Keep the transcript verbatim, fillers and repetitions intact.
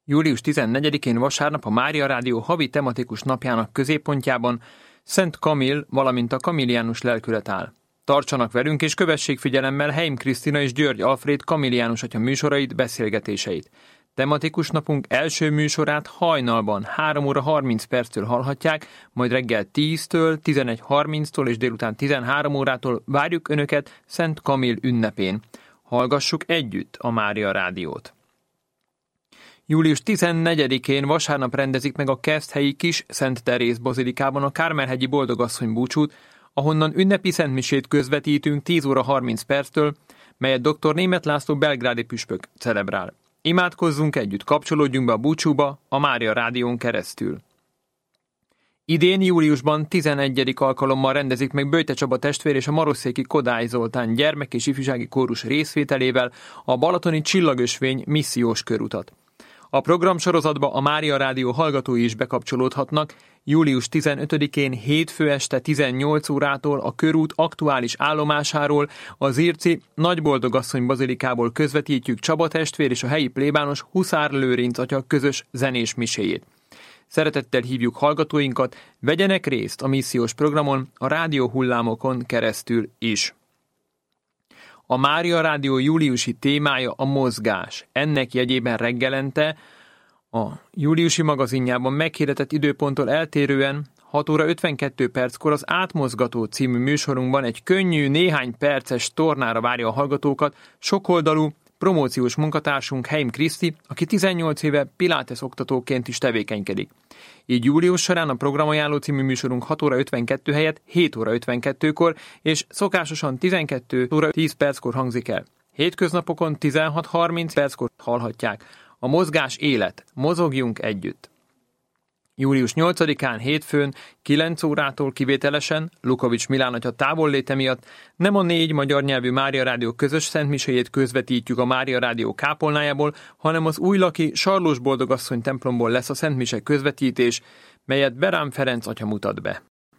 július tizennegyedikén vasárnap a Mária Rádió havi tematikus napjának középpontjában Szent Kamil, valamint a kamiliánus lelkület áll. Tartsanak velünk és kövessék figyelemmel Heim Krisztina és György Alfréd kamiliánus atya műsorait, beszélgetéseit. Tematikus napunk első műsorát hajnalban három óra harminc perctől hallhatják, majd reggel tíztől, tizenegy harminctól és délután tizenhárom órától várjuk Önöket Szent Kamil ünnepén. Hallgassuk együtt a Mária Rádiót. július tizennegyedikén vasárnap rendezik meg a Keszthelyi Kis Szent Teréz bazilikában a Kármelhegyi Boldogasszony búcsút, ahonnan ünnepi szentmisét közvetítünk tíz óra harminc perctől, melyet dr. Németh László belgrádi püspök celebrál. Imádkozzunk együtt, kapcsolódjunk be a búcsúba a Mária Rádión keresztül. Idén júliusban tizenegyedik alkalommal rendezik meg Böjte Csaba testvér és a Marosszéki Kodály Zoltán gyermek- és ifjúsági kórus részvételével a balatoni Csillagösvény missziós körutat. A programsorozatba a Mária Rádió hallgatói is bekapcsolódhatnak. július tizenötödikén hétfő este tizennyolc órától a körút aktuális állomásáról az Irci Nagyboldogasszony bazilikából közvetítjük Csaba testvér és a helyi plébános Huszár Lőrinc atya közös zenés miséjét. Szeretettel hívjuk hallgatóinkat, vegyenek részt a missziós programon a rádió hullámokon keresztül is. A Mária Rádió júliusi témája a mozgás. Ennek jegyében reggelente a júliusi magazinjában meghirdetett időponttól eltérően hat óra ötvenkettő perckor az Átmozgató című műsorunkban egy könnyű, néhány perces tornára várja a hallgatókat sokoldalú, promóciós munkatársunk Heim Kriszti, aki tizennyolc éve pilates oktatóként is tevékenykedik. Így július során a Programajánló című műsorunk hat óra ötvenkettő helyett hét óra ötvenkettőkor és szokásosan tizenkét óra tíz perckor hangzik el. Hétköznapokon tizenhat harminc perckor hallhatják. A mozgás élet. Mozogjunk együtt. július nyolcadikán hétfőn kilenc órától kivételesen Lukovics Milán atya távolléte miatt nem a négy magyar nyelvű Mária Rádió közös szentmiséjét közvetítjük a Mária Rádió kápolnájából, hanem az újlaki Sarlós Boldogasszony templomból lesz a szentmise közvetítés, melyet Berám Ferenc atya mutat be.